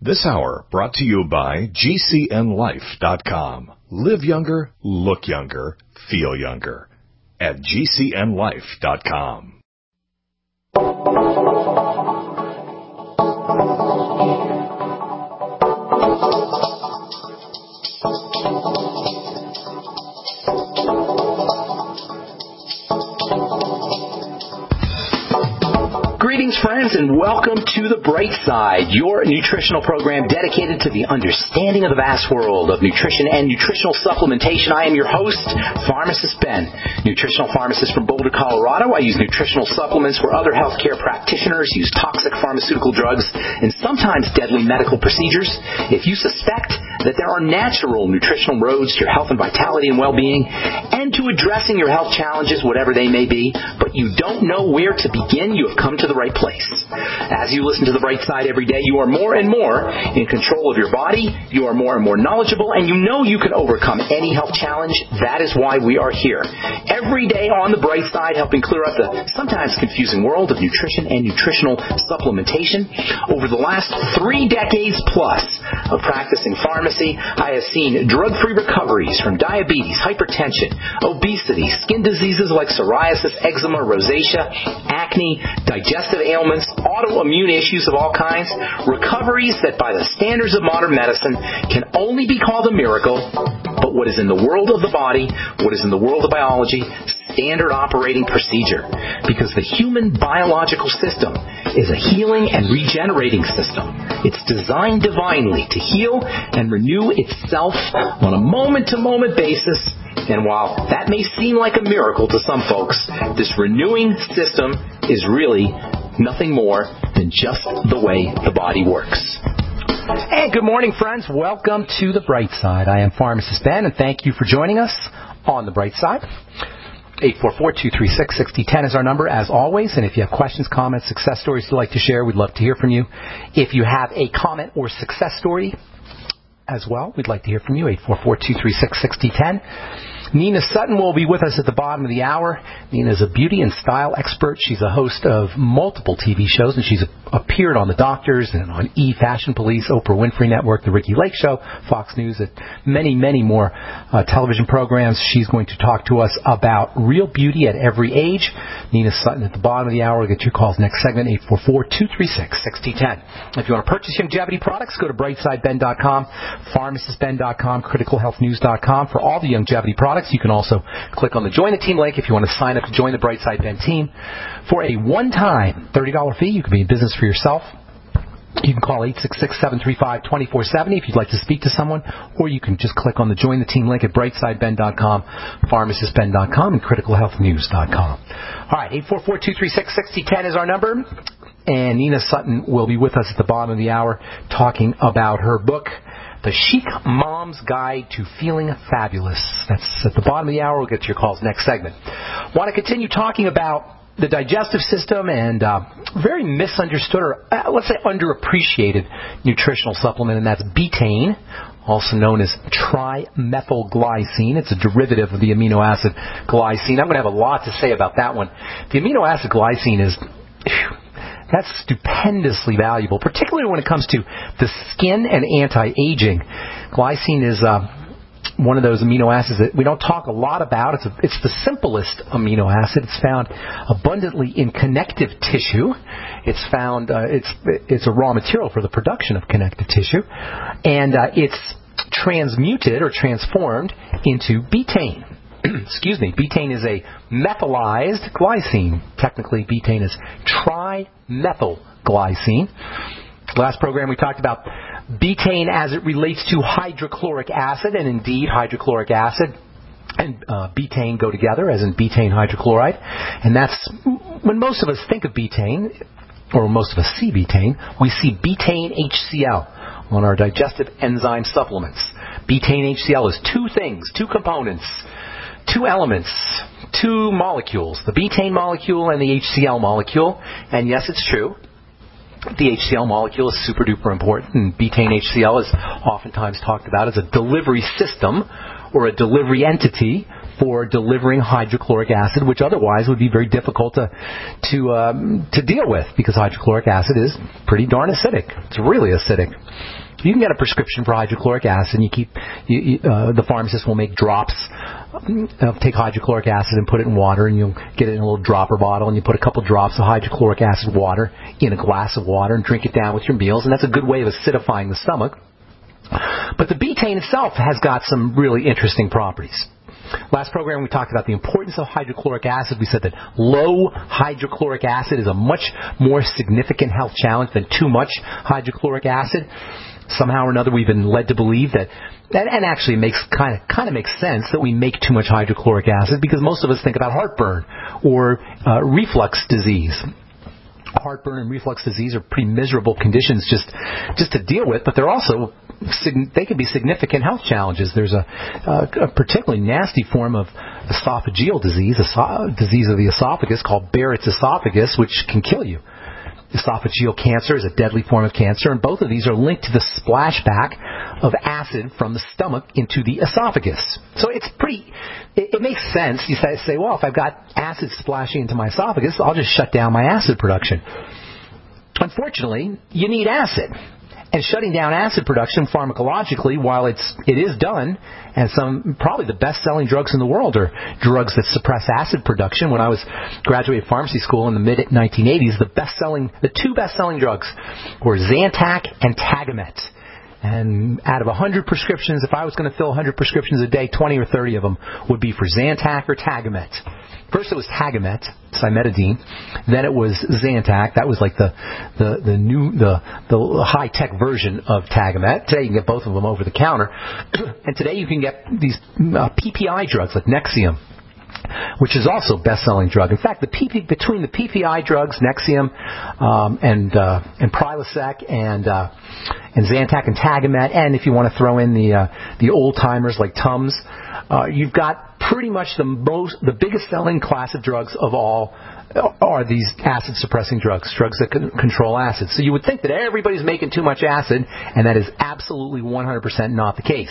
This hour brought to you by GCNLife.com. Live younger, look younger, feel younger at GCNLife.com. Greetings, friends, and welcome to The Bright Side, your nutritional program dedicated to the understanding of the vast world of nutrition and nutritional supplementation. I am your host, Pharmacist Ben, nutritional pharmacist from Boulder, Colorado. I use nutritional supplements where other healthcare practitioners use toxic pharmaceutical drugs and sometimes deadly medical procedures. If you suspect that there are natural nutritional roads to your health and vitality and well-being and to addressing your health challenges, whatever they may be, but you don't know where to begin, you have come to the right place. As you listen to The Bright Side every day, you are more and more in control of your body, you are more and more knowledgeable, and you know you can overcome any health challenge. That is why we are here. Every day on The Bright Side, helping clear up the sometimes confusing world of nutrition and nutritional supplementation. Over the last 3 decades plus of practicing pharmacy, I have seen drug-free recoveries from diabetes, hypertension, obesity, skin diseases like psoriasis, eczema, rosacea, acne, digestive ailments, autoimmune issues of all kinds, recoveries that by the standards of modern medicine can only be called a miracle, but what is in the world of the body, what is in the world of biology, standard operating procedure. Because the human biological system is a healing and regenerating system. It's designed divinely to heal and renew itself on a moment-to-moment basis. And while that may seem like a miracle to some folks, this renewing system is really nothing more than just the way the body works. Hey, good morning, friends. Welcome to The Bright Side. I am Pharmacist Ben, and thank you for joining us on The Bright Side. 844-236-6010 is our number, as always. And if you have questions, comments, success stories you'd like to share, we'd love to hear from you. If you have a comment or success story as well, we'd like to hear from you. 844-236-6010. Nina Sutton will be with us at the bottom of the hour. Nina is a beauty and style expert. She's a host of multiple TV shows, and she's appeared on The Doctors and on E! Fashion Police, Oprah Winfrey Network, The Ricki Lake Show, Fox News, and many, many more television programs. She's going to talk to us about real beauty at every age. Nina Sutton at the bottom of the hour. We'll get your calls next segment, 844-236-6010. If you want to purchase longevity products, go to brightsideben.com, pharmacistben.com, criticalhealthnews.com for all the longevity products. You can also click on the Join the Team link if you want to sign up to join the Brightside Ben team. For a one-time $30 fee, you can be in business for yourself. You can call 866-735-2470 if you'd like to speak to someone, or you can just click on the Join the Team link at brightsideben.com, pharmacistben.com, and criticalhealthnews.com. All right, 844-236-6010 is our number, and Nina Sutton will be with us at the bottom of the hour talking about her book, The Chic Mom's Guide to Feeling Fabulous. That's at the bottom of the hour. We'll get to your calls next segment. Want to continue talking about the digestive system and very misunderstood, or let's say underappreciated nutritional supplement, and that's betaine, also known as trimethylglycine. It's a derivative of the amino acid glycine. I'm going to have a lot to say about that one. The amino acid glycine is... that's stupendously valuable, particularly when it comes to the skin and anti-aging. Glycine is one of those amino acids that we don't talk a lot about. It's the simplest amino acid. It's found abundantly in connective tissue. It's found it's a raw material for the production of connective tissue, and it's transmuted or transformed into betaine. Excuse me, betaine is a methylized glycine. Technically, betaine is trimethylglycine. Last program we talked about betaine as it relates to hydrochloric acid, and indeed hydrochloric acid and betaine go together, as in betaine hydrochloride. And that's when most of us think of betaine, or most of us see betaine, we see betaine HCl on our digestive enzyme supplements. Betaine HCl is two things, two components, two elements, two molecules, the betaine molecule and the HCl molecule. And yes, it's true, the HCl molecule is super duper important, and betaine HCl is oftentimes talked about as a delivery system or a delivery entity for delivering hydrochloric acid, which otherwise would be very difficult to deal with, because hydrochloric acid is pretty darn acidic. It's really acidic. You can get a prescription for hydrochloric acid, and the pharmacist will make drops. Take hydrochloric acid and put it in water, and you'll get it in a little dropper bottle, and you put a couple drops of hydrochloric acid water in a glass of water and drink it down with your meals, and that's a good way of acidifying the stomach. But the betaine itself has got some really interesting properties. Last program we talked about the importance of hydrochloric acid. We said that low hydrochloric acid is a much more significant health challenge than too much hydrochloric acid. Somehow or another we've been led to believe that, and actually it makes kind of makes sense that we make too much hydrochloric acid, because most of us think about heartburn or reflux disease. Heartburn and reflux disease are pretty miserable conditions just to deal with, but they can be significant health challenges. There's a particularly nasty form of esophageal disease, disease of the esophagus called Barrett's esophagus, which can kill you. Esophageal cancer is a deadly form of cancer, and both of these are linked to the splashback of acid from the stomach into the esophagus. So it makes sense. You say, well, if I've got acid splashing into my esophagus, I'll just shut down my acid production. Unfortunately, you need acid. And shutting down acid production pharmacologically, while it is done, and probably the best-selling drugs in the world are drugs that suppress acid production. When I was graduating pharmacy school in the mid-1980s, the two best-selling drugs were Zantac and Tagamet. And out of 100 prescriptions, if I was going to fill 100 prescriptions a day, 20 or 30 of them would be for Zantac or Tagamet. First it was Tagamet, cimetidine. Then it was Zantac. That was like the high-tech version of Tagamet. Today you can get both of them over the counter. And today you can get these PPI drugs like Nexium, which is also a best-selling drug. In fact, between the PPI drugs, Nexium, and Prilosec, and Zantac and Tagamet, and if you want to throw in the old-timers like Tums, you've got pretty much the biggest-selling class of drugs of all are these acid-suppressing drugs that can control acid. So you would think that everybody's making too much acid, and that is absolutely 100% not the case.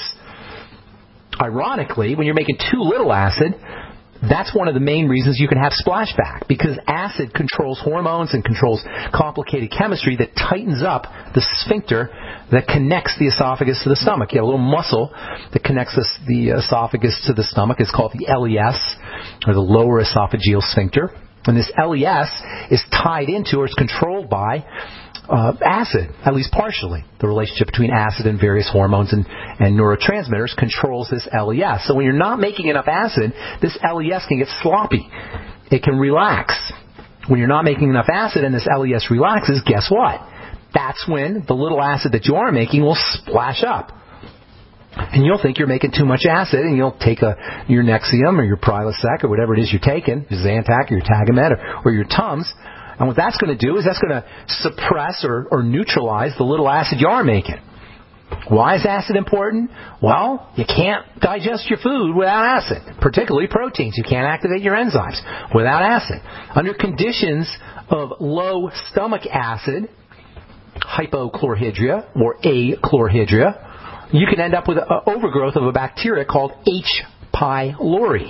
Ironically, when you're making too little acid, that's one of the main reasons you can have splashback, because acid controls hormones and controls complicated chemistry that tightens up the sphincter that connects the esophagus to the stomach. You have a little muscle that connects the esophagus to the stomach. It's called the LES, or the lower esophageal sphincter. And this LES is tied into, or is controlled by, acid, at least partially. The relationship between acid and various hormones and neurotransmitters controls this LES. So when you're not making enough acid, this LES can get sloppy. It can relax. When you're not making enough acid and this LES relaxes, guess what? That's when the little acid that you are making will splash up. And you'll think you're making too much acid, and you'll take your Nexium or your Prilosec or whatever it is you're taking, your Zantac or your Tagamet or your Tums. And what that's going to do is that's going to suppress or neutralize the little acid you are making. Why is acid important? Well, you can't digest your food without acid, particularly proteins. You can't activate your enzymes without acid. Under conditions of low stomach acid, hypochlorhydria or achlorhydria, you can end up with an overgrowth of a bacteria called H. pylori.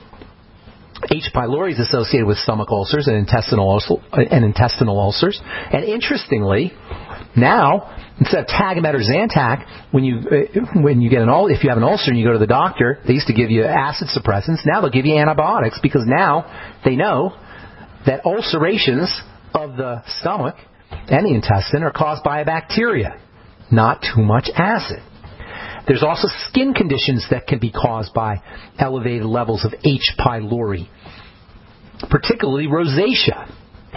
H. pylori is associated with stomach ulcers and intestinal ulcers. And interestingly, now instead of Tagamet or Zantac, when you if you have an ulcer and you go to the doctor, they used to give you acid suppressants. Now they'll give you antibiotics, because now they know that ulcerations of the stomach and the intestine are caused by a bacteria, not too much acid. There's also skin conditions that can be caused by elevated levels of H. pylori, particularly rosacea.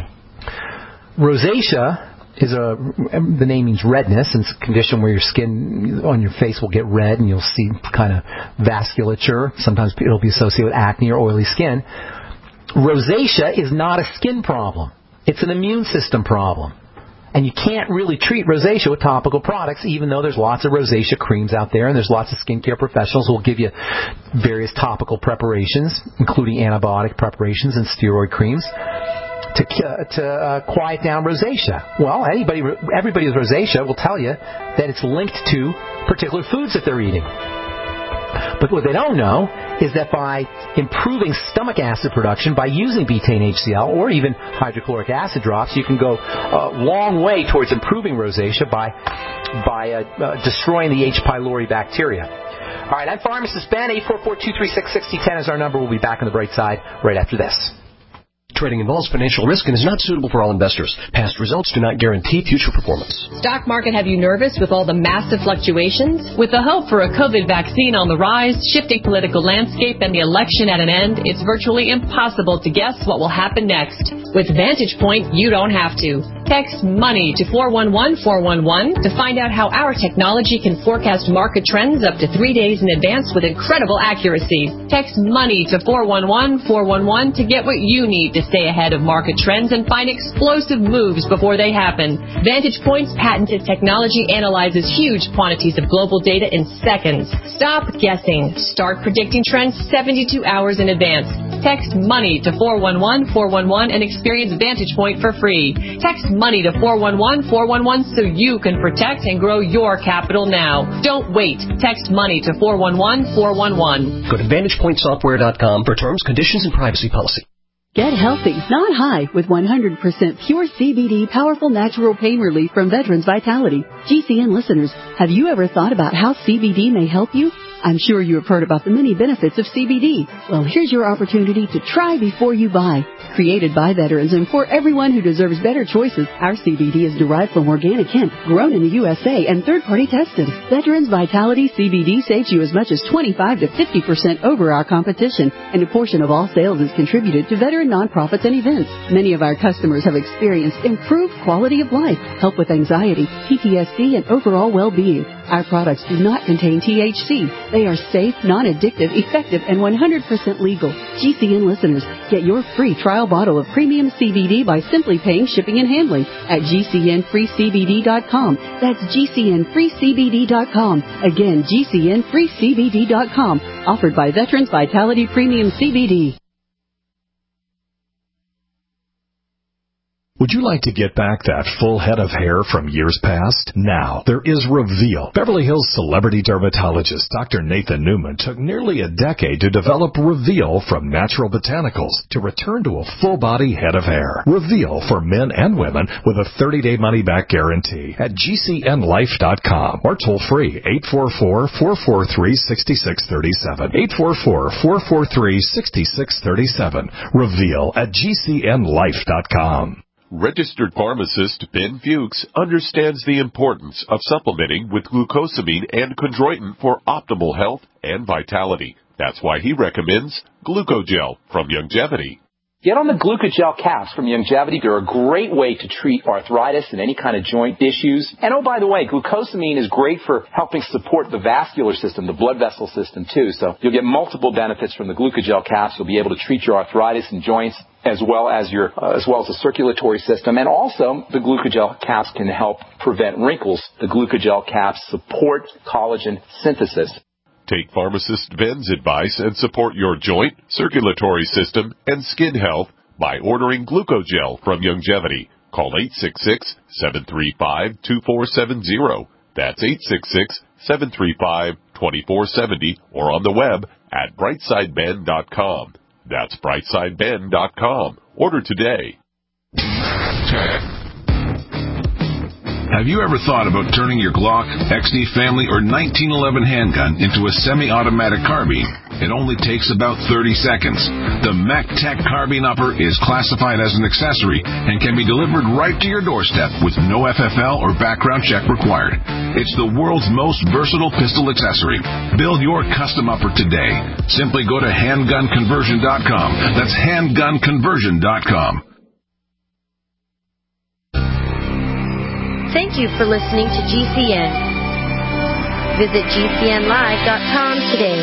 Rosacea the name means redness, and it's a condition where your skin on your face will get red and you'll see kind of vasculature. Sometimes it'll be associated with acne or oily skin. Rosacea is not a skin problem. It's an immune system problem. And you can't really treat rosacea with topical products, even though there's lots of rosacea creams out there, and there's lots of skincare professionals who will give you various topical preparations, including antibiotic preparations and steroid creams, to quiet down rosacea. Well, everybody with rosacea will tell you that it's linked to particular foods that they're eating. But what they don't know is that by improving stomach acid production by using betaine HCl or even hydrochloric acid drops, you can go a long way towards improving rosacea by destroying the H. pylori bacteria. All right, I'm Pharmacist Ben. 844-236-6010 is our number. We'll be back on the bright side right after this. Trading involves financial risk and is not suitable for all investors. Past results do not guarantee future performance. Stock market have you nervous with all the massive fluctuations? With the hope for a COVID vaccine on the rise, shifting political landscape, and the election at an end, it's virtually impossible to guess what will happen next. With Vantage Point, you don't have to. Text MONEY to 411-411 to find out how our technology can forecast market trends up to 3 days in advance with incredible accuracy. Text MONEY to 411-411 to get what you need to stay ahead of market trends and find explosive moves before they happen. Vantage Point's patented technology analyzes huge quantities of global data in seconds. Stop guessing. Start predicting trends 72 hours in advance. Text MONEY to 411-411 and experience Vantage Point for free. Text MONEY to 411-411 so you can protect and grow your capital now. Don't wait. Text MONEY to 411-411. Go to VantagePointSoftware.com for terms, conditions, and privacy policy. Get healthy, not high, with 100% pure CBD powerful natural pain relief from Veterans Vitality. GCN listeners, have you ever thought about how CBD may help you? I'm sure you have heard about the many benefits of CBD. Well, here's your opportunity to try before you buy. Created by veterans and for everyone who deserves better choices, our CBD is derived from organic hemp, grown in the USA, and third-party tested. Veterans Vitality CBD saves you as much as 25 to 50% over our competition, and a portion of all sales is contributed to veteran nonprofits and events. Many of our customers have experienced improved quality of life, help with anxiety, PTSD, and overall well-being. Our products do not contain THC. They are safe, non-addictive, effective, and 100% legal. GCN listeners, get your free trial bottle of premium CBD by simply paying shipping and handling at GCNFreeCBD.com. That's GCNFreeCBD.com. Again, GCNFreeCBD.com. Offered by Veterans Vitality Premium CBD. Would you like to get back that full head of hair from years past? Now, there is Reveal. Beverly Hills celebrity dermatologist Dr. Nathan Newman took nearly a decade to develop Reveal from natural botanicals to return to a full-body head of hair. Reveal for men and women with a 30-day money-back guarantee at GCNLife.com or toll-free 844-443-6637. 844-443-6637. Reveal at GCNLife.com. Registered pharmacist Ben Fuchs understands the importance of supplementing with glucosamine and chondroitin for optimal health and vitality. That's why he recommends Glucogel from Youngevity. Get on the Glucogel caps from Youngevity. They're a great way to treat arthritis and any kind of joint issues. And oh, by the way, glucosamine is great for helping support the vascular system, the blood vessel system too. So you'll get multiple benefits from the Glucogel caps. You'll be able to treat your arthritis and joints as well as the circulatory system. And also, the Glucogel caps can help prevent wrinkles. The Glucogel caps support collagen synthesis. Take pharmacist Ben's advice and support your joint, circulatory system, and skin health by ordering Glucogel from Youngevity. Call 866-735-2470. That's 866-735-2470 or on the web at brightsideben.com. That's brightsideben.com. Order today. Have you ever thought about turning your Glock, XD Family, or 1911 handgun into a semi-automatic carbine? It only takes about 30 seconds. The MacTech Carbine Upper is classified as an accessory and can be delivered right to your doorstep with no FFL or background check required. It's the world's most versatile pistol accessory. Build your custom upper today. Simply go to handgunconversion.com. That's handgunconversion.com. Thank you for listening to GCN. Visit GCNlive.com today.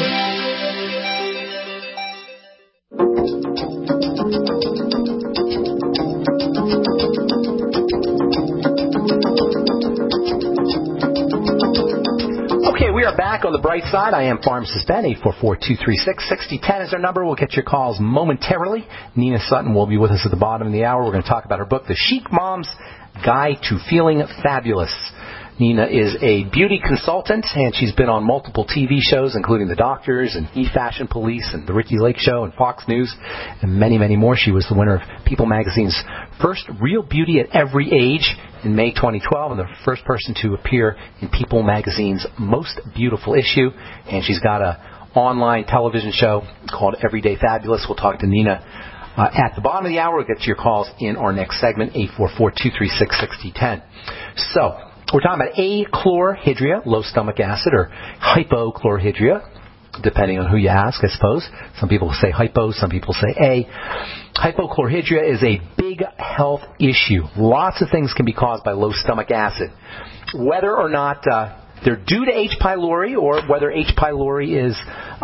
Okay, we are back on the bright side. I am Pharmacist Ben. 844-236-6010 is our number. We'll get your calls momentarily. Nina Sutton will be with us at the bottom of the hour. We're going to talk about her book, The Chic Mom's Guide to Feeling Fabulous. Nina is a beauty consultant, and she's been on multiple TV shows, including The Doctors and E-Fashion Police and The Ricki Lake Show and Fox News, and many, many more. She was the winner of People Magazine's first Real Beauty at Every Age in May 2012, and the first person to appear in People Magazine's Most Beautiful issue. And she's got an online television show called Everyday Fabulous. We'll talk to Nina at the bottom of the hour. We'll get to your calls in our next segment, 844-236-6010. So, we're talking about achlorhydria, low stomach acid, or hypochlorhydria, depending on who you ask, I suppose. Some people say hypo, some people say A. Hypochlorhydria is a big health issue. Lots of things can be caused by low stomach acid. Whether or not they're due to H. pylori, or whether H. pylori is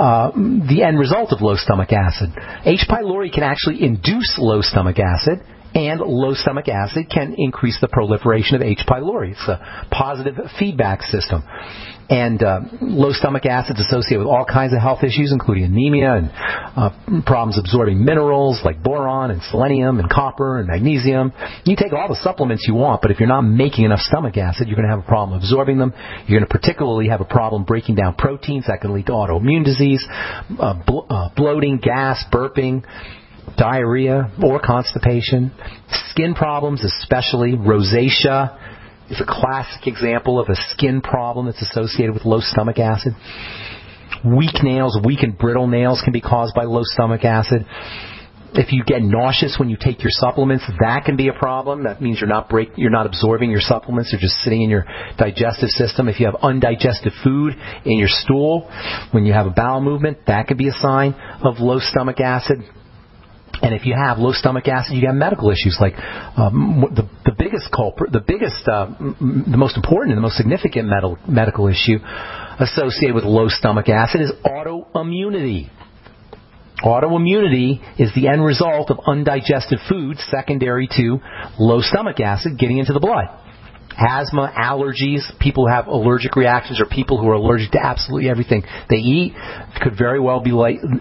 the end result of low stomach acid. H. pylori can actually induce low stomach acid, and low stomach acid can increase the proliferation of H. pylori. It's a positive feedback system. And low stomach acid is associated with all kinds of health issues, including anemia and problems absorbing minerals like boron and selenium and copper and magnesium. You take all the supplements you want, but if you're not making enough stomach acid, you're going to have a problem absorbing them. You're going to particularly have a problem breaking down proteins. That can lead to autoimmune disease, bloating, gas, burping, diarrhea, or constipation. Skin problems, especially rosacea, is a classic example of a skin problem that's associated with low stomach acid. Weak nails, weak and brittle nails can be caused by low stomach acid. If you get nauseous when you take your supplements, that can be a problem. That means you're not absorbing your supplements. They're just sitting in your digestive system. If you have undigested food in your stool, when you have a bowel movement, that could be a sign of low stomach acid. And if you have low stomach acid, you have medical issues like the biggest culprit, the most important and the most significant medical issue associated with low stomach acid is autoimmunity. Autoimmunity is the end result of undigested food secondary to low stomach acid getting into the blood. Asthma, allergies, people who have allergic reactions, or people who are allergic to absolutely everything they eat could very well be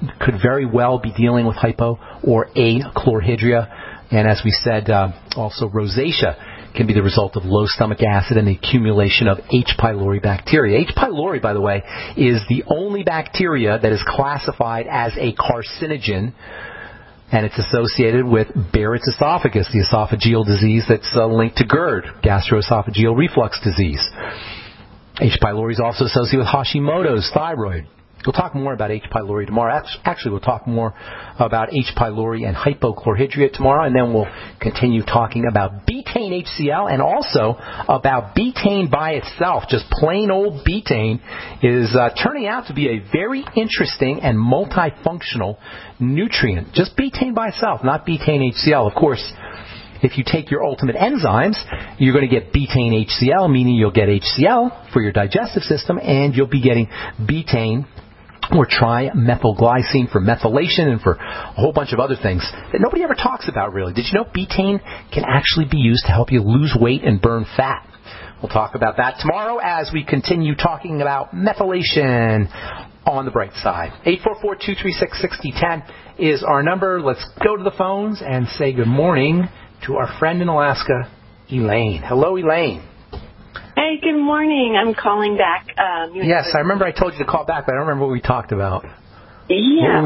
dealing with hypo or achlorhydria. And as we said, also rosacea can be the result of low stomach acid and the accumulation of H. pylori bacteria. H. pylori, by the way, is the only bacteria that is classified as a carcinogen, and it's associated with Barrett's esophagus, the esophageal disease that's linked to GERD, gastroesophageal reflux disease. H. pylori is also associated with Hashimoto's thyroid. We'll talk more about H. pylori tomorrow. Actually, we'll talk more about H. pylori and hypochlorhydria tomorrow, and then we'll continue talking about betaine HCl and also about betaine by itself. Just plain old betaine is turning out to be a very interesting and multifunctional nutrient. Just betaine by itself, not betaine HCl. Of course, if you take your ultimate enzymes, you're going to get betaine HCl, meaning you'll get HCl for your digestive system, and you'll be getting betaine or trimethylglycine for methylation and for a whole bunch of other things that nobody ever talks about, really. Did you know betaine can actually be used to help you lose weight and burn fat? We'll talk about that tomorrow as we continue talking about methylation on the bright side. 844-236-6010 is our number. Let's go to the phones and say good morning to our friend in Alaska, Elaine. Hello, Elaine. Hey, good morning. I'm calling back. Yes, I remember I told you to call back, but I don't remember what we talked about. Yeah,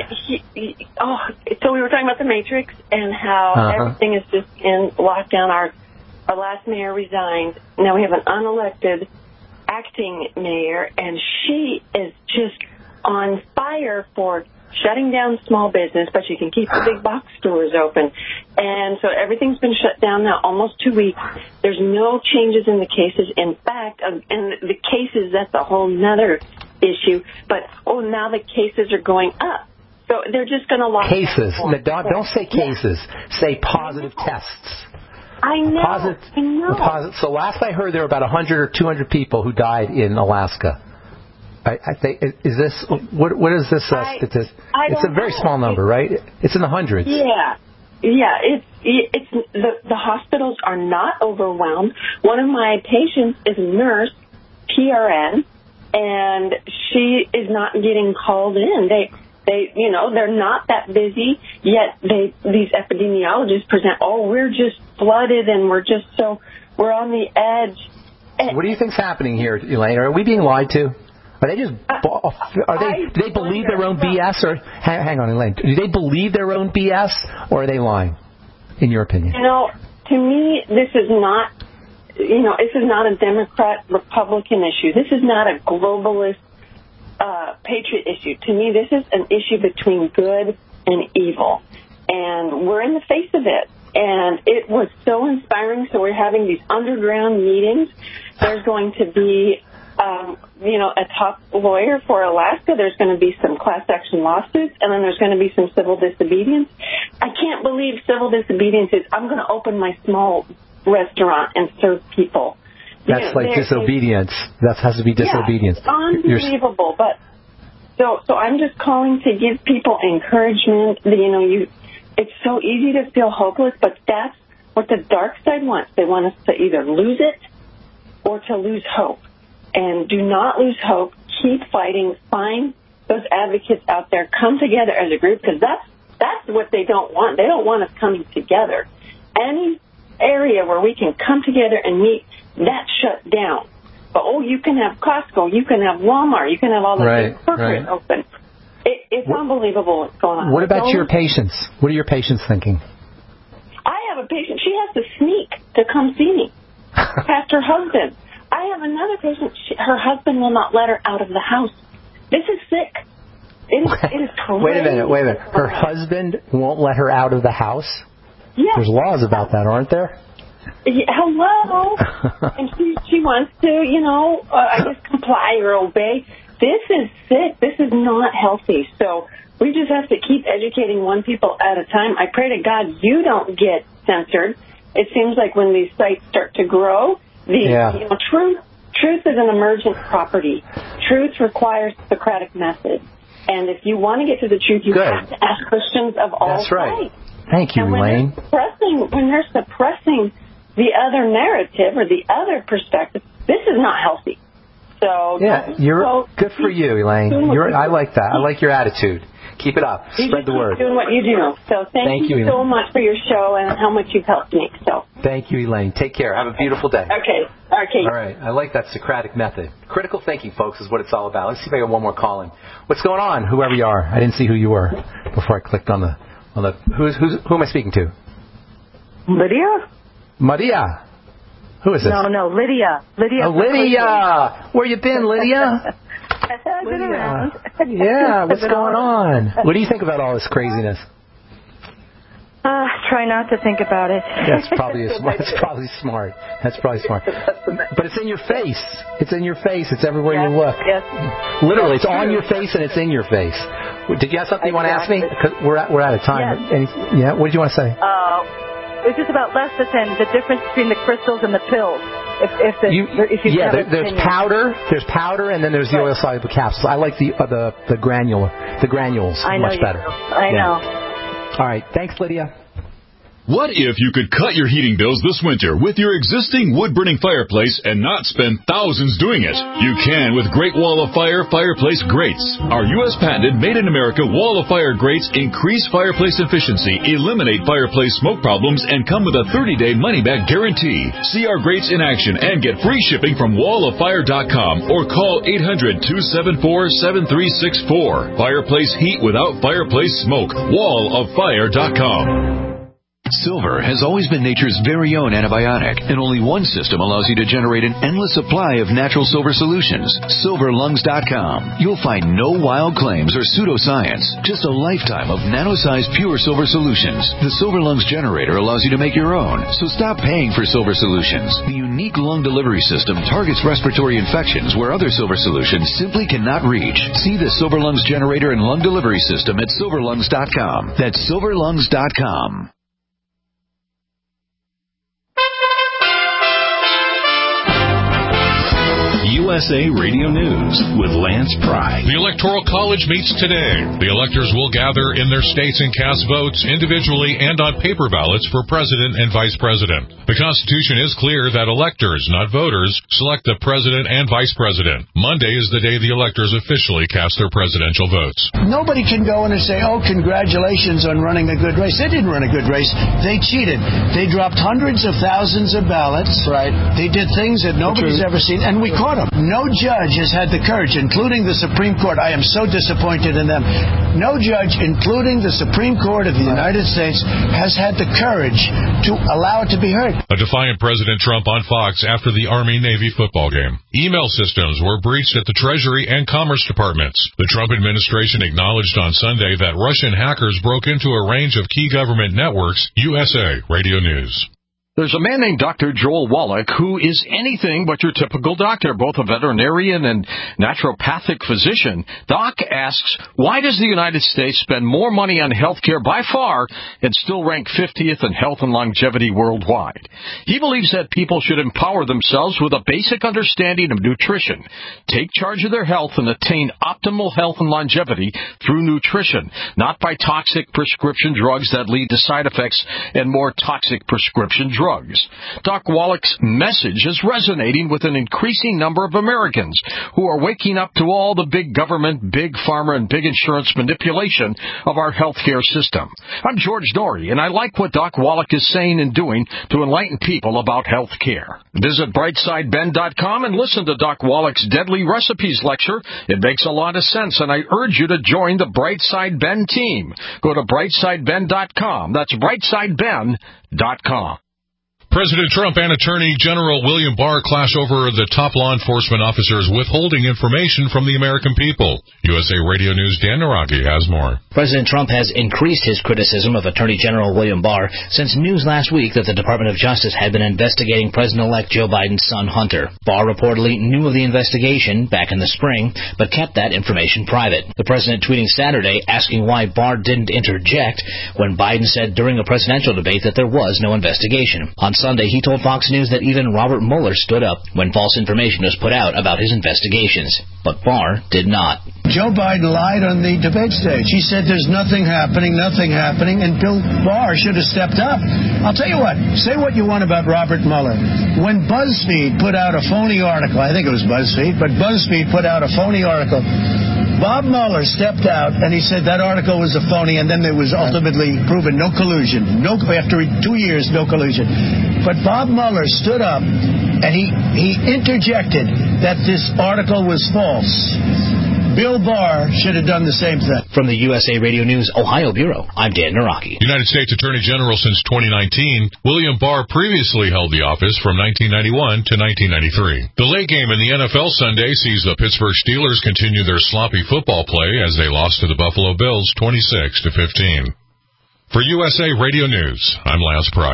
so we were talking about the Matrix and how everything is just in lockdown. Our last mayor resigned. Now we have an unelected acting mayor, and she is just on fire for shutting down small business, but she can keep the big box stores open. And so everything's been shut down now almost 2 weeks. There's no changes in the cases. In fact, and the cases, that's a whole nother issue. But, now the cases are going up. So they're just going to lock cases. Don't say cases. Say positive tests. I know. So last I heard, there were about 100 or 200 people who died in Alaska. I think, is this, what is this statistic? It's a very small number, right? It's in the hundreds. Yeah. It's the hospitals are not overwhelmed. One of my patients is a nurse, PRN, and she is not getting called in. They're not that busy, yet these epidemiologists present, we're just flooded and we're on the edge. What do you think's happening here, Elaine? Are we being lied to? Are they just? Do they believe their own BS? Or hang on, Elaine. Do they believe their own BS, or are they lying? In your opinion? To me, this is not. This is not a Democrat-Republican issue. This is not a globalist patriot issue. To me, this is an issue between good and evil, and we're in the face of it. And it was so inspiring. So we're having these underground meetings. There's going to be, a top lawyer for Alaska. There's going to be some class action lawsuits, and then there's going to be some civil disobedience. I can't believe civil disobedience is, I'm going to open my small restaurant and serve people. That's like disobedience. That has to be disobedience. Yeah, unbelievable. But so I'm just calling to give people encouragement. It's so easy to feel hopeless, but that's what the dark side wants. They want us to either lose it or to lose hope. And do not lose hope. Keep fighting. Find those advocates out there. Come together as a group, because that's what they don't want. They don't want us coming together. Any area where we can come together and meet, that's shut down. But, you can have Costco, you can have Walmart, you can have all the big corporate open. It's unbelievable what's going on. What about your patients? What are your patients thinking? I have a patient. She has to sneak to come see me past her husband. I have another patient. Her husband will not let her out of the house. This is sick. It is crazy. Wait a minute. Her husband won't let her out of the house? Yes. There's laws about that, aren't there? Hello. And she wants to, comply or obey. This is sick. This is not healthy. So we just have to keep educating one people at a time. I pray to God you don't get censored. It seems like when these sites start to grow, truth is an emergent property. Truth requires the Socratic method. And if you want to get to the truth, you have to ask Christians of all That's right. sides. Thank you, Elaine. When they're suppressing the other narrative or the other perspective, this is not healthy. So good for you, Elaine. I like that. I like your attitude. Keep it up. Spread the word. Doing what you do. So thank you so much for your show and how much you've helped me. So thank you, Elaine. Take care. Have a beautiful day. Okay. All right. I like that Socratic method. Critical thinking, folks, is what it's all about. Let's see if I get one more call in. What's going on? Whoever you are. I didn't see who you were before I clicked on the. Who am I speaking to? Lydia. Maria. Who is this? No, Lydia. Oh, Lydia. Where you been, Lydia? I've been around. Yeah, what's going on? What do you think about all this craziness? Try not to think about it. That's probably smart. But it's in your face. It's in your face. It's everywhere you look. Yes. Literally, it's on your face and it's in your face. Did you have something you want to ask me? Because we're out of time. Yes. What did you want to say? It's just about lecithin, the difference between the crystals and the pills. There's powder, and then there's the oil soluble capsules. I like the granules much better. I know. All right, thanks, Lydia. What if you could cut your heating bills this winter with your existing wood-burning fireplace and not spend thousands doing it? You can with Great Wall of Fire fireplace grates. Our U.S. patented made-in-America Wall of Fire grates increase fireplace efficiency, eliminate fireplace smoke problems, and come with a 30-day money-back guarantee. See our grates in action and get free shipping from walloffire.com or call 800-274-7364. Fireplace heat without fireplace smoke. walloffire.com. Silver has always been nature's very own antibiotic, and only one system allows you to generate an endless supply of natural silver solutions. SilverLungs.com. You'll find no wild claims or pseudoscience, just a lifetime of nano-sized pure silver solutions. The Silver Lungs generator allows you to make your own, so stop paying for silver solutions. The unique lung delivery system targets respiratory infections where other silver solutions simply cannot reach. See the Silver Lungs generator and lung delivery system at SilverLungs.com. That's SilverLungs.com. USA Radio News with Lance Pry. The Electoral College meets today. The electors will gather in their states and cast votes individually and on paper ballots for president and vice president. The Constitution is clear that electors, not voters, select the president and vice president. Monday is the day the electors officially cast their presidential votes. Nobody can go in and say, oh, congratulations on running a good race. They didn't run a good race. They cheated. They dropped hundreds of thousands of ballots. Right. They did things that nobody's ever seen, and we caught them. No judge has had the courage, including the Supreme Court. I am so disappointed in them. No judge, including the Supreme Court of the United States, has had the courage to allow it to be heard. A defiant President Trump on Fox after the Army-Navy football game. Email systems were breached at the Treasury and Commerce Departments. The Trump administration acknowledged on Sunday that Russian hackers broke into a range of key government networks. USA Radio News. There's a man named Dr. Joel Wallach who is anything but your typical doctor, both a veterinarian and naturopathic physician. Doc asks, why does the United States spend more money on health care by far and still rank 50th in health and longevity worldwide? He believes that people should empower themselves with a basic understanding of nutrition, take charge of their health, and attain optimal health and longevity through nutrition, not by toxic prescription drugs that lead to side effects and more toxic prescription drugs. Doc Wallach's message is resonating with an increasing number of Americans who are waking up to all the big government, big pharma, and big insurance manipulation of our healthcare system. I'm George Norrie, and I like what Doc Wallach is saying and doing to enlighten people about health care. Visit BrightSideBen.com and listen to Doc Wallach's Deadly Recipes lecture. It makes a lot of sense, and I urge you to join the Brightside Ben team. Go to BrightSideBen.com. That's BrightSideBen.com. President Trump and Attorney General William Barr clash over the top law enforcement officers withholding information from the American people. USA Radio News' Dan Naraki has more. President Trump has increased his criticism of Attorney General William Barr since news last week that the Department of Justice had been investigating President-elect Joe Biden's son, Hunter. Barr reportedly knew of the investigation back in the spring, but kept that information private. The president tweeting Saturday asking why Barr didn't interject when Biden said during a presidential debate that there was no investigation. On Sunday, he told Fox News that even Robert Mueller stood up when false information was put out about his investigations. But Barr did not. Joe Biden lied on the debate stage. He said there's nothing happening, and Bill Barr should have stepped up. I'll tell you what, say what you want about Robert Mueller. When BuzzFeed put out a phony article, I think it was BuzzFeed, but BuzzFeed put out a phony article, Bob Mueller stepped out and he said that article was a phony, and then it was ultimately proven no collusion. After 2 years, no collusion. But Bob Mueller stood up and he interjected that this article was false. Bill Barr should have done the same thing. From the USA Radio News Ohio Bureau, I'm Dan Naraki. United States Attorney General since 2019, William Barr previously held the office from 1991 to 1993. The late game in the NFL Sunday sees the Pittsburgh Steelers continue their sloppy football play as they lost to the Buffalo Bills 26-15. For USA Radio News, I'm Lance Pry.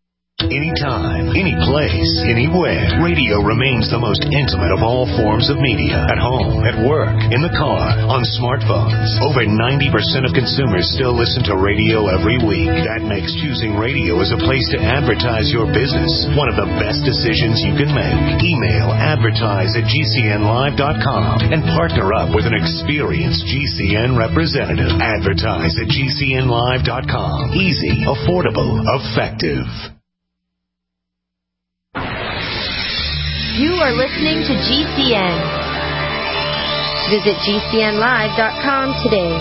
Anytime, any place, anywhere, radio remains the most intimate of all forms of media. At home, at work, in the car, on smartphones. Over 90% of consumers still listen to radio every week. That makes choosing radio as a place to advertise your business one of the best decisions you can make. Email advertise@gcnlive.com and partner up with an experienced GCN representative. Advertise at gcnlive.com. Easy, affordable, effective. You are listening to GCN. Visit GCNlive.com today.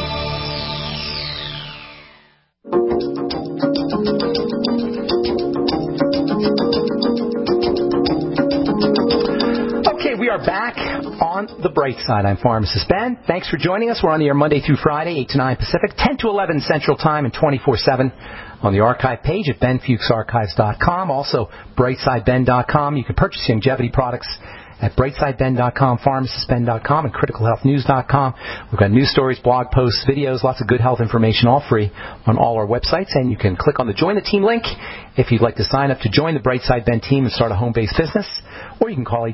Okay, we are back on the bright side. I'm Pharmacist Ben. Thanks for joining us. We're on the air Monday through Friday, 8 to 9 Pacific, 10 to 11 Central Time, and 24/7 on the archive page at benfuchsarchives.com. Also, brightsideben.com. You can purchase longevity products at brightsideben.com, pharmacistben.com, and criticalhealthnews.com. We've got news stories, blog posts, videos, lots of good health information, all free on all our websites. And you can click on the Join the Team link if you'd like to sign up to join the Brightside Ben team and start a home-based business. or you can call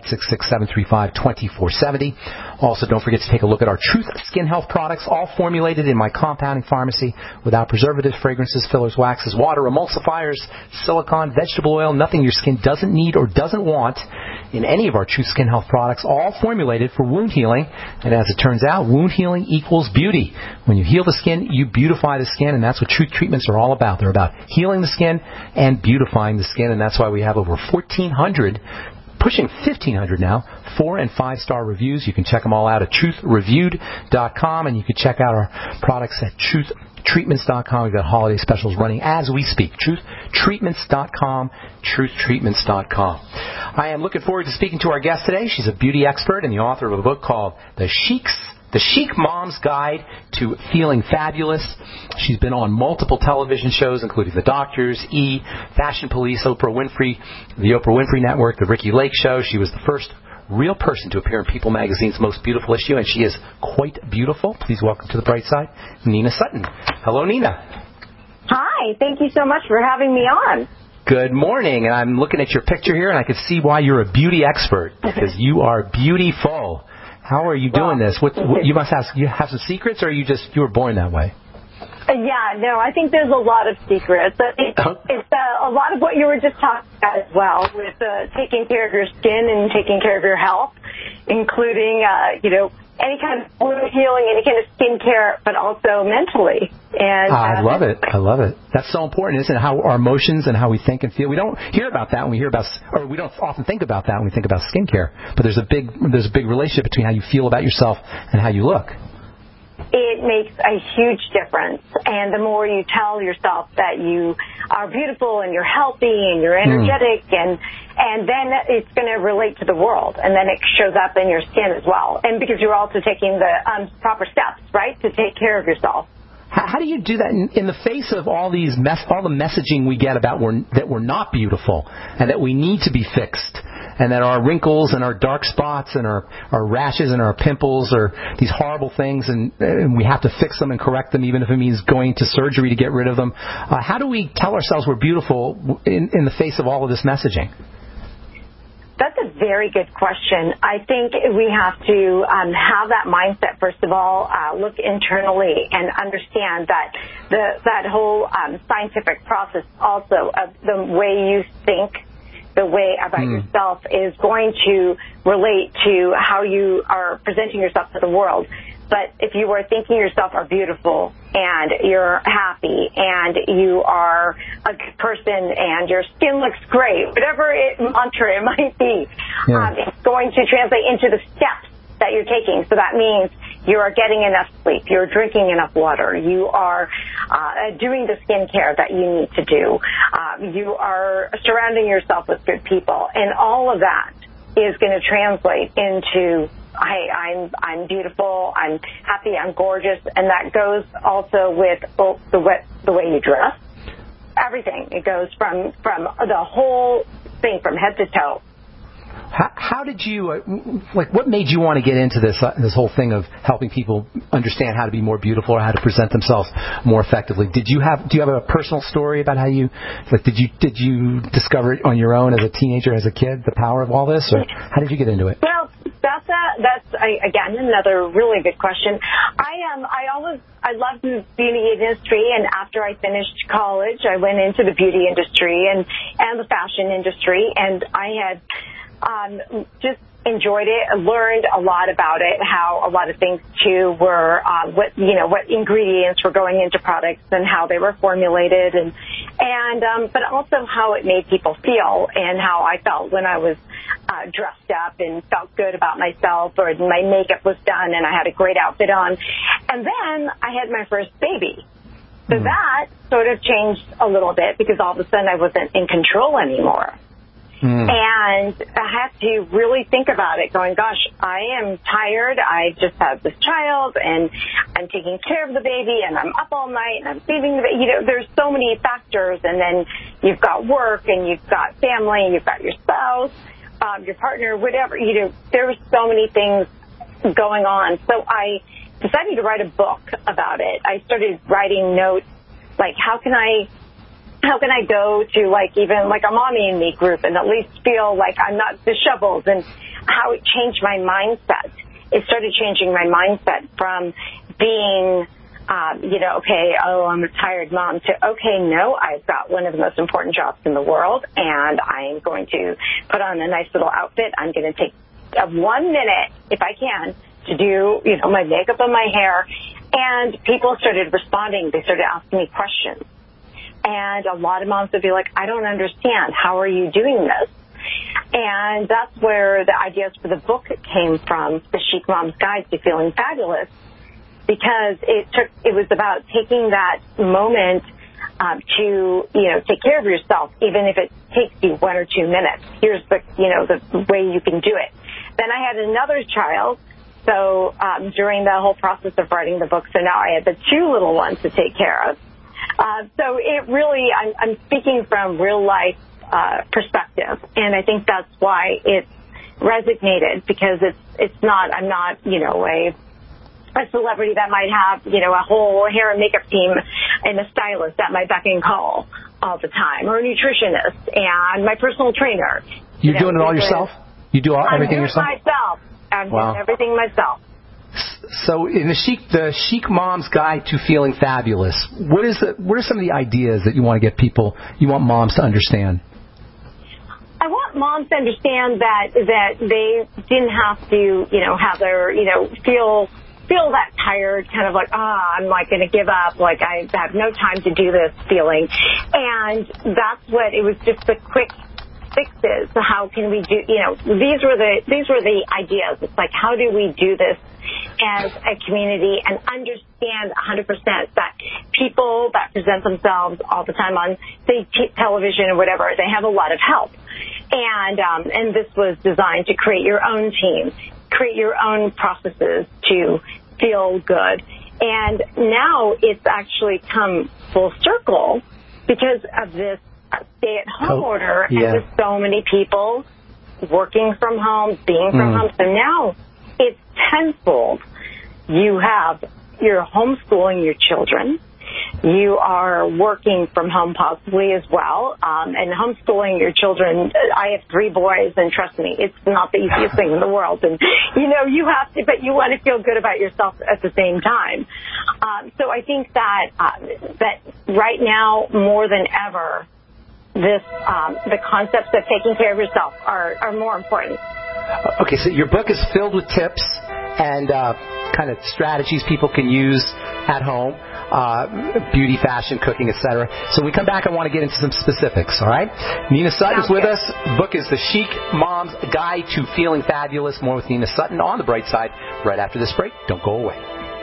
866-735-2470. Also, don't forget to take a look at our Truth Skin Health products, all formulated in my compounding pharmacy without preservatives, fragrances, fillers, waxes, water, emulsifiers, silicone, vegetable oil, nothing your skin doesn't need or doesn't want in any of our Truth Skin Health products, all formulated for wound healing. And as it turns out, wound healing equals beauty. When you heal the skin, you beautify the skin, and that's what Truth treatments are all about. They're about healing the skin and beautifying the skin, and that's why we have over 1,400, pushing 1,500 now, 4- and 5-star reviews. You can check them all out at truthreviewed.com, and you can check out our products at truthtreatments.com. We've got holiday specials running as we speak. Truthtreatments.com, truthtreatments.com. I am looking forward to speaking to our guest today. She's a beauty expert and the author of a book called The Chic Mom's Guide to Feeling Fabulous. She's been on multiple television shows, including The Doctors, E!, Fashion Police, Oprah Winfrey, the Oprah Winfrey Network, The Ricky Lake Show. She was the first real person to appear in People Magazine's Most Beautiful issue, and she is quite beautiful. Please welcome to the bright side, Nina Sutton. Hello, Nina. Hi. Thank you so much for having me on. Good morning. And I'm looking at your picture here, and I can see why you're a beauty expert, because you are beautiful. How are you doing this? What you must have some secrets, or you were born that way? Yeah, no, I think there's a lot of secrets. It's a lot of what you were just talking about as well, with taking care of your skin and taking care of your health, including, any kind of wound healing, any kind of skincare, but also mentally. And I love it. That's so important, isn't it? How our emotions and how we think and feel. We don't hear about that when we hear about, or we don't often think about that when we think about skincare. But there's a big relationship between how you feel about yourself and how you look. It makes a huge difference. And the more you tell yourself that you are beautiful and you're healthy and you're energetic, and then it's going to relate to the world. And then it shows up in your skin as well. And because you're also taking the proper steps, right, to take care of yourself. How do you do that in the face of all the messaging we get about that we're not beautiful and that we need to be fixed, and that our wrinkles and our dark spots and our rashes and our pimples are these horrible things, and we have to fix them and correct them, even if it means going to surgery to get rid of them? How do we tell ourselves we're beautiful in the face of all of this messaging? That's a very good question. I think we have to have that mindset, first of all, look internally and understand that that whole scientific process also of the way you think, the way about yourself is going to relate to how you are presenting yourself to the world. But if you are thinking yourself are beautiful and you're happy and you are a good person and your skin looks great, whatever mantra it might be, it's going to translate into the steps that you're taking. So that means you are getting enough sleep, you're drinking enough water, you are doing the skincare that you need to do, you are surrounding yourself with good people, and all of that is going to translate into, hey, I'm beautiful, I'm happy, I'm gorgeous, and that goes also with the way you dress. Everything. It goes from the whole thing, from head to toe. How did you, what made you want to get into this whole thing of helping people understand how to be more beautiful or how to present themselves more effectively? Do you have a personal story about how you, did you discover it on your own as a teenager, as a kid, the power of all this, or how did you get into it? Well, that's again another really good question. I loved the beauty industry, and after I finished college, I went into the beauty industry and the fashion industry, and I had just enjoyed it, learned a lot about it, how a lot of things too were, what ingredients were going into products and how they were formulated, and but also how it made people feel and how I felt when I was dressed up and felt good about myself, or my makeup was done and I had a great outfit on. And then I had my first baby. So that sort of changed a little bit, because all of a sudden I wasn't in control anymore. And I had to really think about it, going, gosh, I am tired. I just had this child, and I'm taking care of the baby, and I'm up all night, and I'm feeding the baby. There's so many factors, and then you've got work, and you've got family, and you've got your spouse, your partner, whatever. There's so many things going on. So I decided to write a book about it. I started writing notes, like, how can I how can I go to even a Mommy and Me group and at least feel like I'm not disheveled, and how it changed my mindset. It started changing my mindset from being, I'm a tired mom to, no, I've got one of the most important jobs in the world, and I'm going to put on a nice little outfit. I'm going to take 1 minute, if I can, to do, my makeup and my hair. And people started responding. They started asking me questions. And a lot of moms would be like, I don't understand. How are you doing this? And that's where the ideas for the book came from, The Chic Mom's Guide to Feeling Fabulous, because it was about taking that moment to, take care of yourself, even if it takes you 1 or 2 minutes. Here's the way you can do it. Then I had another child. So during the whole process of writing the book, so now I had the 2 little ones to take care of. So it really, I'm speaking from real life perspective, and I think that's why it's resonated, because it's not, I'm not, a celebrity that might have, a whole hair and makeup team and a stylist at my beck and call all the time, or a nutritionist and my personal trainer. You're doing it all yourself? You do everything yourself? I'm doing everything myself. So in the Chic Mom's Guide to Feeling Fabulous, what are some of the ideas that you want to get people, you want moms to understand? I want moms to understand that they didn't have to, have their, feel that tired, kind of like, I'm going to give up, I have no time to do this feeling. And that's what, it was just the quick fixes. So how can we do, these were the ideas. It's like, how do we do this as a community and understand 100% that people that present themselves all the time on, say, television or whatever, they have a lot of help. And this was designed to create your own team, create your own processes to feel good. And now it's actually come full circle because of this stay-at-home order, and with so many people working from home, being from home. So now it's tenfold. You're homeschooling your children. You are working from home possibly as well. And homeschooling your children, I have 3 boys, and trust me, it's not the easiest thing in the world. And, you have to, but you want to feel good about yourself at the same time. So I think that right now, more than ever, the concepts of taking care of yourself are more important. Okay, so your book is filled with tips and kind of strategies people can use at home, beauty, fashion, cooking, etc. So when we come back, I want to get into some specifics, all right? Nina Sutton is with us. The book is The Chic Mom's Guide to Feeling Fabulous. More with Nina Sutton on The Bright Side right after this break. Don't go away.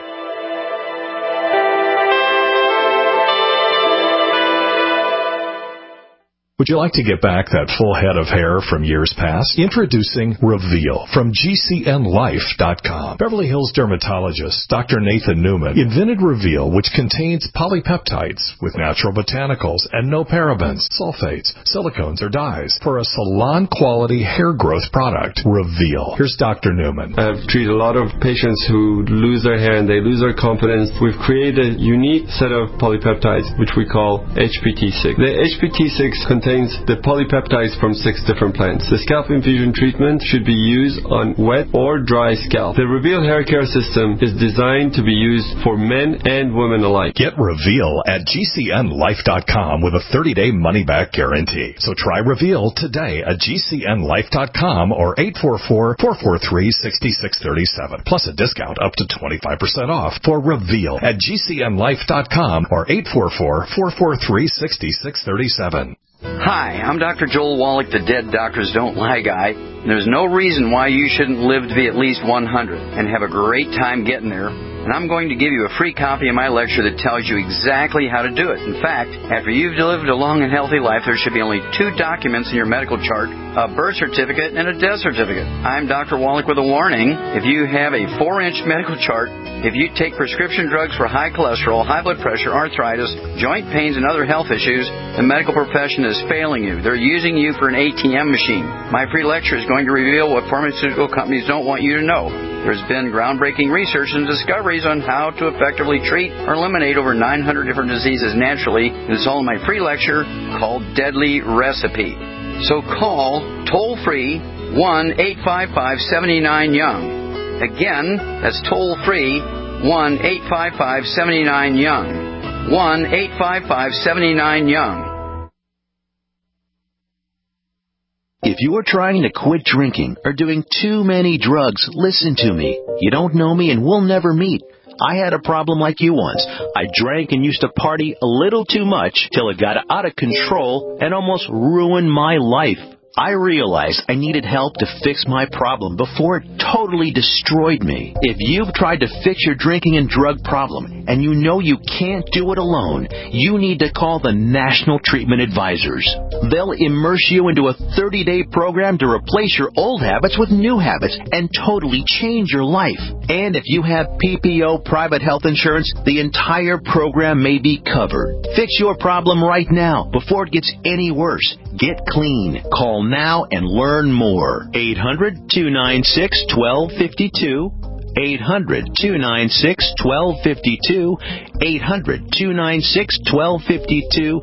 Would you like to get back that full head of hair from years past? Introducing Reveal from GCNLife.com. Beverly Hills dermatologist Dr. Nathan Newman invented Reveal, which contains polypeptides with natural botanicals and no parabens, sulfates, silicones, or dyes for a salon-quality hair growth product. Reveal. Here's Dr. Newman. I've treated a lot of patients who lose their hair and they lose their confidence. We've created a unique set of polypeptides, which we call HPT6. The HPT6 contains the polypeptides from 6 different plants. The scalp infusion treatment should be used on wet or dry scalp. The Reveal hair care system is designed to be used for men and women alike. Get Reveal at GCNLife.com with a 30-day money-back guarantee. So try Reveal today at GCNLife.com or 844-443-6637. Plus a discount up to 25% off for Reveal at GCNLife.com or 844-443-6637. Hi, I'm Dr. Joel Wallach, the Dead Doctors Don't Lie guy. There's no reason why you shouldn't live to be at least 100 and have a great time getting there. And I'm going to give you a free copy of my lecture that tells you exactly how to do it. In fact, after you've lived a long and healthy life, there should be only 2 documents in your medical chart, a birth certificate and a death certificate. I'm Dr. Wallach with a warning. If you have a 4-inch medical chart, if you take prescription drugs for high cholesterol, high blood pressure, arthritis, joint pains, and other health issues, the medical profession is failing you. They're using you for an ATM machine. My free lecture is going to reveal what pharmaceutical companies don't want you to know. There's been groundbreaking research and discoveries on how to effectively treat or eliminate over 900 different diseases naturally. It's all in my free lecture called Deadly Recipe. So call toll-free 1-855-79-YOUNG. Again, that's toll-free 1-855-79-YOUNG. 1-855-79-YOUNG. If you are trying to quit drinking or doing too many drugs, listen to me. You don't know me and we'll never meet. I had a problem like you once. I drank and used to party a little too much till it got out of control and almost ruined my life. I realized I needed help to fix my problem before it totally destroyed me. If you've tried to fix your drinking and drug problem and you know you can't do it alone, you need to call the National Treatment Advisors. They'll immerse you into a 30-day program to replace your old habits with new habits and totally change your life. And if you have PPO private health insurance, the entire program may be covered. Fix your problem right now before it gets any worse. Get clean. Call now and learn more. 800-296-1252. 800-296-1252. 800-296-1252.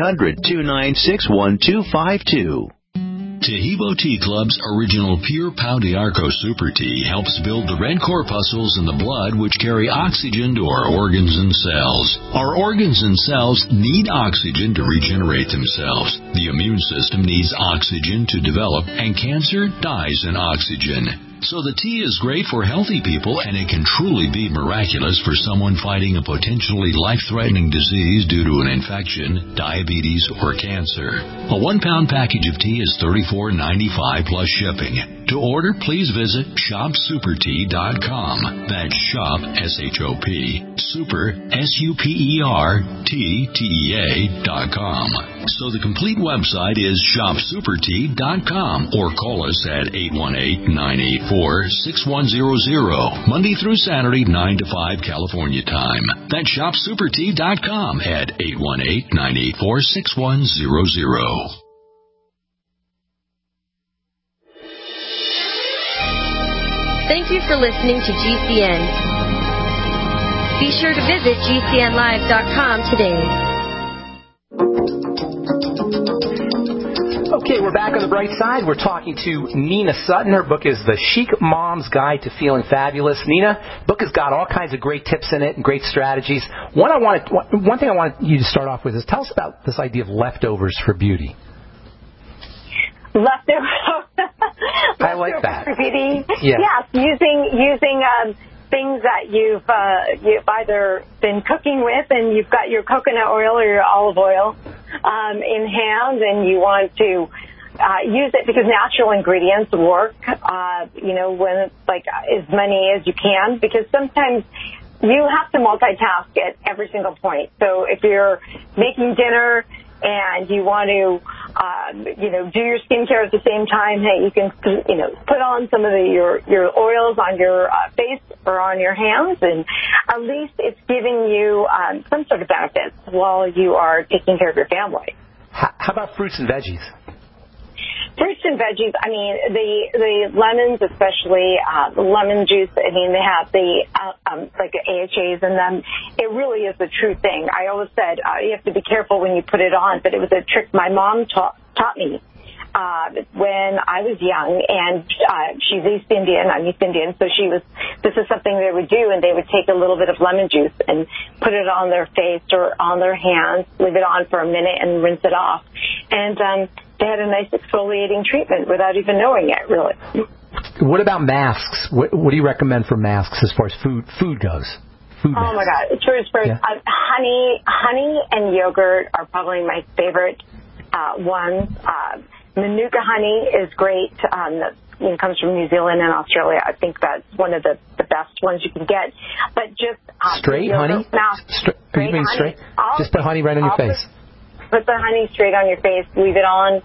800-296-1252. Taheebo Tea Club's original Pure Pau d'Arco Super Tea helps build the red corpuscles in the blood which carry oxygen to our organs and cells. Our organs and cells need oxygen to regenerate themselves. The immune system needs oxygen to develop, and cancer dies in oxygen. So the tea is great for healthy people, and it can truly be miraculous for someone fighting a potentially life-threatening disease due to an infection, diabetes, or cancer. A 1-pound package of tea is $34.95 plus shipping. To order, please visit shopsupertea.com. That's shop, S-H-O-P, super, SUPERTEA.com. So the complete website is shopsupertea.com, or call us at 818-984-6100, Monday through Saturday, 9 to 5 California time. That's shopsupertea.com at 818-984-6100. Thank you for listening to GCN. Be sure to visit GCNlive.com today. Okay, we're back on the bright side. We're talking to Nina Sutton. Her book is The Chic Mom's Guide to Feeling Fabulous. Nina, the book has got all kinds of great tips in it and great strategies. One thing I want you to start off with is tell us about this idea of leftovers for beauty. Leftovers. I like that. For beauty. Yeah. Yes, using things that you've either been cooking with, and you've got your coconut oil or your olive oil in hand, and you want to use it because natural ingredients work. When like as many as you can, because sometimes you have to multitask at every single point. So if you're making dinner and you want to, do your skincare at the same time, hey, you can, put on some of your oils on your face or on your hands, and at least it's giving you some sort of benefits while you are taking care of your family. How about fruits and veggies? Fruits and veggies, I mean, the lemons, especially the lemon juice, I mean, they have the like AHAs in them. It really is a true thing. I always said you have to be careful when you put it on, but it was a trick my mom taught me when I was young, and she's East Indian, I'm East Indian, so this is something they would do, and they would take a little bit of lemon juice and put it on their face or on their hands, leave it on for a minute and rinse it off. And they had a nice exfoliating treatment without even knowing it, really. What about masks? What do you recommend for masks as far as food goes? Oh, my God. True first. Yeah. Honey and yogurt are probably my favorite ones. Manuka honey is great. That comes from New Zealand and Australia. I think that's one of the best ones you can get. But just straight honey? Are you mean straight? Just put honey right on your face. Put the honey straight on your face. Leave it on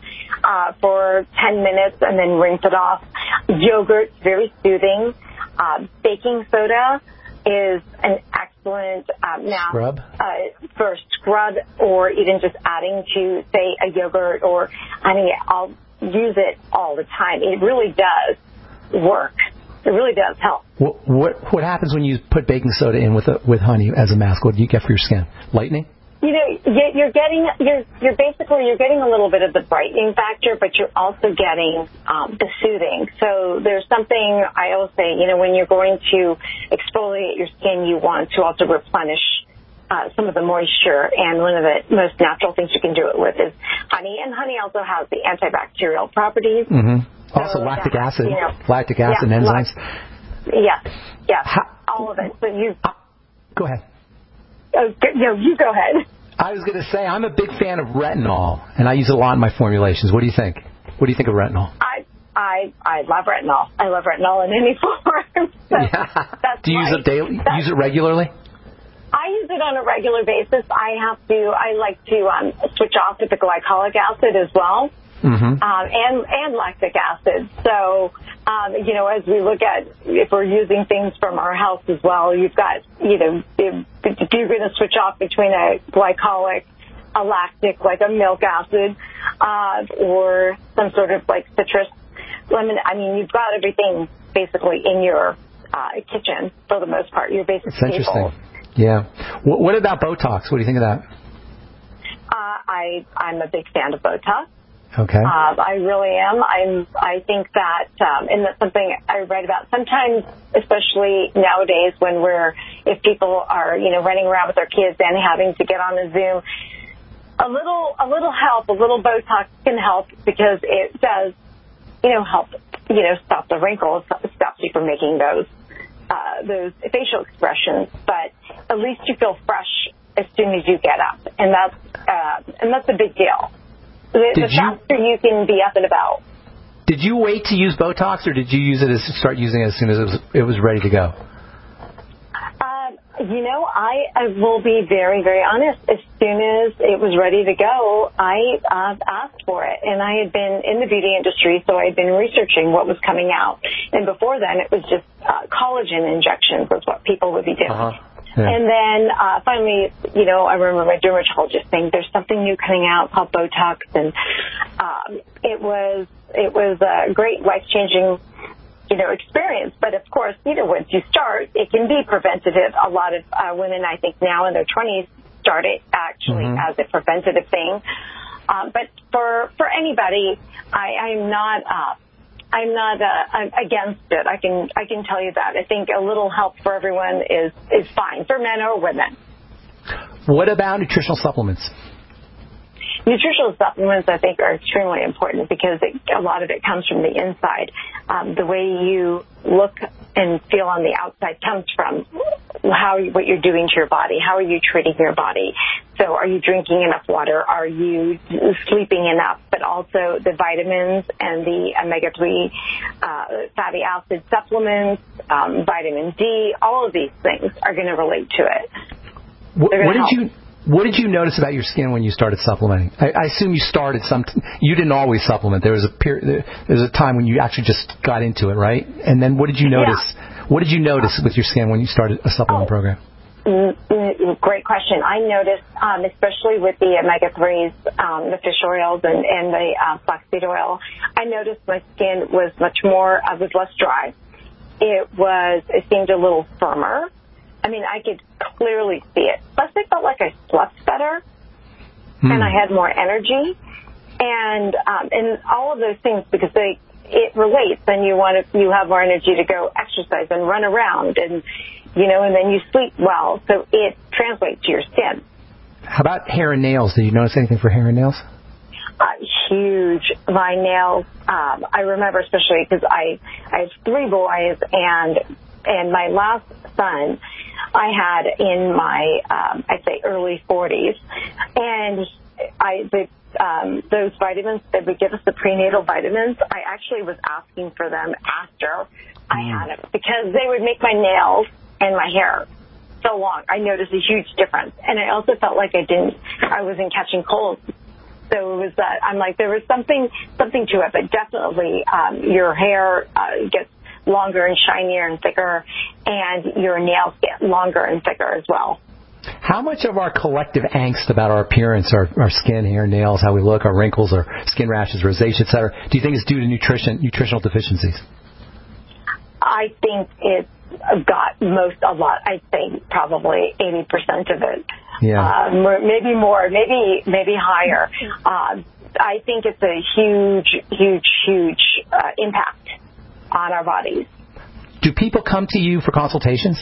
for 10 minutes and then rinse it off. Yogurt, very soothing. Baking soda is an excellent scrub for scrub, or even just adding to, say, a yogurt or honey. I'll use it all the time. It really does work. It really does help. What happens when you put baking soda in with honey as a mask? What do you get for your skin? Lightening? You're getting a little bit of the brightening factor, but you're also getting the soothing. So there's something I always say, when you're going to exfoliate your skin, you want to also replenish some of the moisture, and one of the most natural things you can do it with is honey. And honey also has the antibacterial properties. Mm-hmm. Also lactic acid, and enzymes. Yes, all of it. So go ahead. You go ahead. I was going to say, I'm a big fan of retinol, and I use it a lot in my formulations. What do you think? What do you think of retinol? I love retinol. I love retinol in any form. Do you use it daily? Use it regularly? I use it on a regular basis. I like to switch off to the glycolic acid as well. Mm-hmm. And lactic acid. So, as we look at if we're using things from our house as well, you've got, if you're going to switch off between a glycolic, a lactic, like a milk acid, or some sort of like citrus lemon. I mean, you've got everything basically in your kitchen for the most part. Your basic staples. Interesting. Yeah. What about Botox? What do you think of that? I'm a big fan of Botox. Okay. I really am. I think that, and that's something I read about. Sometimes, especially nowadays, if people are, running around with their kids and having to get on a Zoom, a little help, a little Botox can help because it does, help, stop the wrinkles, stops you from making those facial expressions. But at least you feel fresh as soon as you get up, and that's a big deal. The faster you can be up and about. Did you wait to use Botox, or did you start using it as soon as it was ready to go? I will be very, very honest. As soon as it was ready to go, I asked for it. And I had been in the beauty industry, so I had been researching what was coming out. And before then, it was just collagen injections was what people would be doing. Uh-huh. Yeah. And then finally, I remember my dermatologist saying there's something new coming out called Botox, and it was a great life-changing, experience. But of course, once you start, it can be preventative. A lot of women, I think now in their 20s, start it actually as a preventative thing. But for anybody, I'm not against it. I can tell you that. I think a little help for everyone is fine, for men or women. What about nutritional supplements? Nutritional supplements, I think, are extremely important because a lot of it comes from the inside. The way you look and feel on the outside comes from what you're doing to your body. How are you treating your body? So are you drinking enough water? Are you sleeping enough? But also the vitamins and the omega-3 fatty acid supplements, vitamin D, all of these things are going to relate to it. What did you notice about your skin when you started supplementing? I assume you started you didn't always supplement. There was a time when you actually just got into it, right? And then what did you notice? Yeah. What did you notice with your skin when you started a supplement program? Great question. I noticed, especially with the omega-3s, the fish oils and the flaxseed oil, I noticed my skin was I was less dry. It seemed a little firmer. I mean, I could clearly see it. Plus, I felt like I slept better, and I had more energy, and all of those things because it relates. And you have more energy to go exercise and run around, and and then you sleep well, so it translates to your skin. How about hair and nails? Did you notice anything for hair and nails? Huge. My nails. I remember especially because I have 3 boys, and my last son I had in my, I'd say early 40s. And those vitamins, they would give us the prenatal vitamins. I actually was asking for them after I had them because they would make my nails and my hair so long. I noticed a huge difference. And I also felt like I wasn't catching colds. So it was that I'm like, there was something to it, but definitely your hair gets longer and shinier and thicker, and your nails get longer and thicker as well. How much of our collective angst about our appearance, our skin, hair, nails, how we look, our wrinkles, our skin rashes, rosacea, etc., do you think is due to nutritional deficiencies? I think it's got I'd say probably 80% of it. Yeah. Maybe more, maybe higher. I think it's a huge impact on our bodies. Do people come to you for consultations?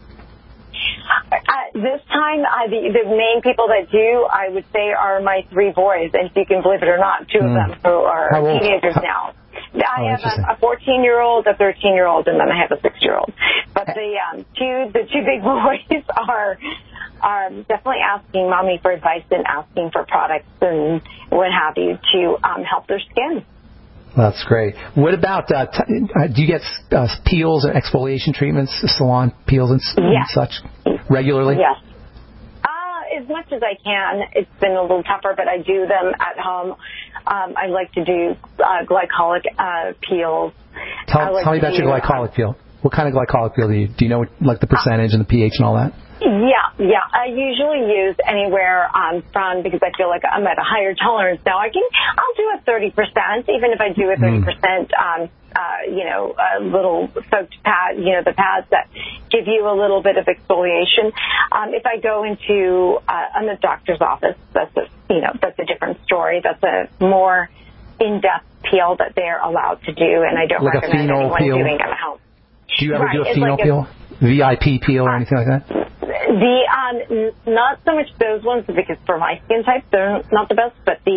This time, the main people that do, I would say, are my 3 boys, and if you can believe it or not, 2 of them who are teenagers now. I have a 14-year-old, a 13-year-old, and then I have a 6-year-old. But the two big boys are definitely asking Mommy for advice and asking for products and what have you to help their skin. That's great. What about, do you get peels and exfoliation treatments, salon peels and such regularly? Yes. As much as I can. It's been a little tougher, but I do them at home. I like to do glycolic peels. Tell me about your glycolic peel. What kind of glycolic peel do you know, like the percentage and the pH and all that? Yeah. I usually use anywhere from, because I feel like I'm at a higher tolerance now. I'll do a 30%, even if I do a 30%, a little soaked pad, the pads that give you a little bit of exfoliation. If I go into the doctor's office, that's a different story. That's a more in-depth peel that they're allowed to do, and I don't recommend anyone doing it at home. Do you ever do a phenol peel? VIP peel or anything like that? Not so much those ones, because for my skin type, they're not the best, but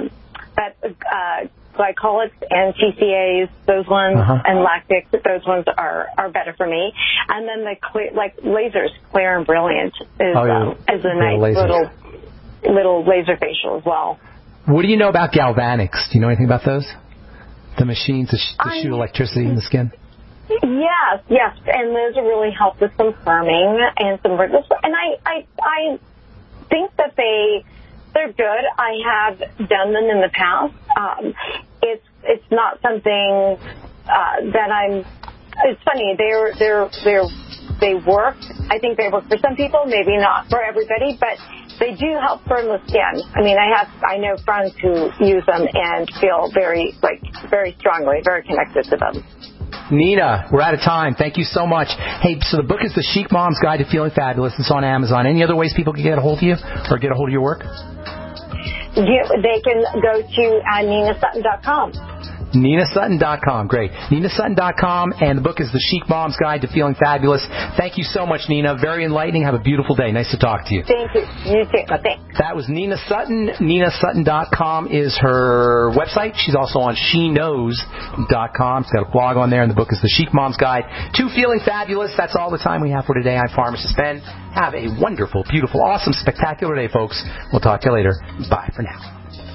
glycolics and TCAs, those ones, and lactics, those ones are better for me. And then the lasers, Clear and Brilliant, is a nice little laser facial as well. What do you know about galvanics? Do you know anything about those? The machines that shoot electricity in the skin? Yes, and those really help with some firming and some wrinkles. And I think that they're good. I have done them in the past. It's not something that I'm. It's funny. They work. I think they work for some people, maybe not for everybody, but they do help firm the skin. I mean, I know friends who use them and feel very strongly, very connected to them. Nina, we're out of time. Thank you so much. Hey, so the book is The Chic Mom's Guide to Feeling Fabulous. It's on Amazon. Any other ways people can get a hold of you or get a hold of your work? They can go to NinaSutton.com. NinaSutton.com. Great. NinaSutton.com, and the book is The Chic Mom's Guide to Feeling Fabulous. Thank you so much, Nina. Very enlightening. Have a beautiful day. Nice to talk to you. Thank you. You too. Thanks. That was Nina Sutton. NinaSutton.com is her website. She's also on SheKnows.com. She's got a blog on there, and the book is The Chic Mom's Guide to Feeling Fabulous. That's all the time we have for today. I'm Pharmacist Ben. Have a wonderful, beautiful, awesome, spectacular day, folks. We'll talk to you later. Bye for now.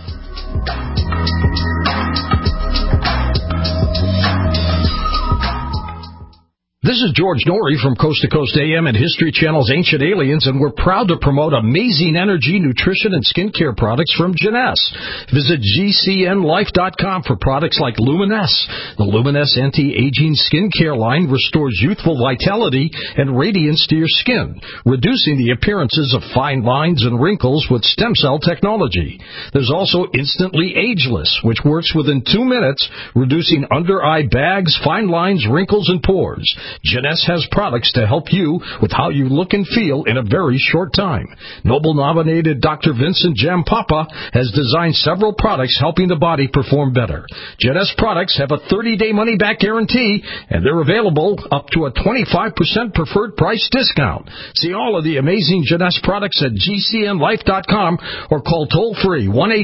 This is George Norrie from Coast to Coast AM and History Channel's Ancient Aliens, and we're proud to promote amazing energy, nutrition, and skincare products from Jeunesse. Visit GCNLife.com for products like Luminesse. The Luminesse anti-aging skincare line restores youthful vitality and radiance to your skin, reducing the appearances of fine lines and wrinkles with stem cell technology. There's also Instantly Ageless, which works within 2 minutes, reducing under-eye bags, fine lines, wrinkles, and pores. Jeunesse has products to help you with how you look and feel in a very short time. Nobel-nominated Dr. Vincent Jampapa has designed several products helping the body perform better. Jeunesse products have a 30-day money-back guarantee, and they're available up to a 25% preferred price discount. See all of the amazing Jeunesse products at GCNLife.com or call toll-free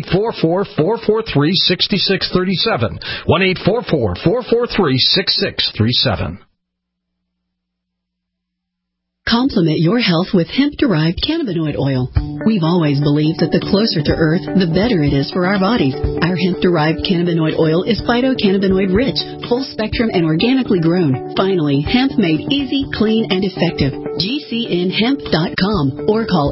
1-844-443-6637, 1-844-443-6637. Complement your health with hemp-derived cannabinoid oil. We've always believed that the closer to Earth, the better it is for our bodies. Our hemp-derived cannabinoid oil is phytocannabinoid-rich, full-spectrum, and organically grown. Finally, hemp made easy, clean, and effective. GCNHemp.com or call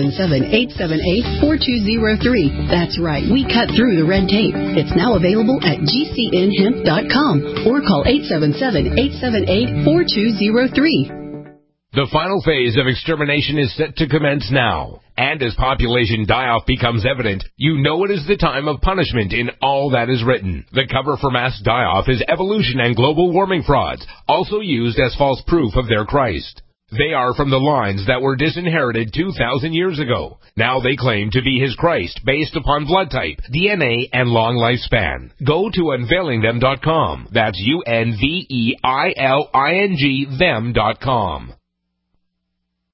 877-878-4203. That's right, we cut through the red tape. It's now available at GCNHemp.com or call 877-878-4203. The final phase of extermination is set to commence now. And as population die-off becomes evident, you know it is the time of punishment in all that is written. The cover for mass die-off is evolution and global warming frauds, also used as false proof of their Christ. They are from the lines that were disinherited 2,000 years ago. Now they claim to be his Christ based upon blood type, DNA, and long lifespan. Go to unveilingthem.com. That's UNVEILING them.com.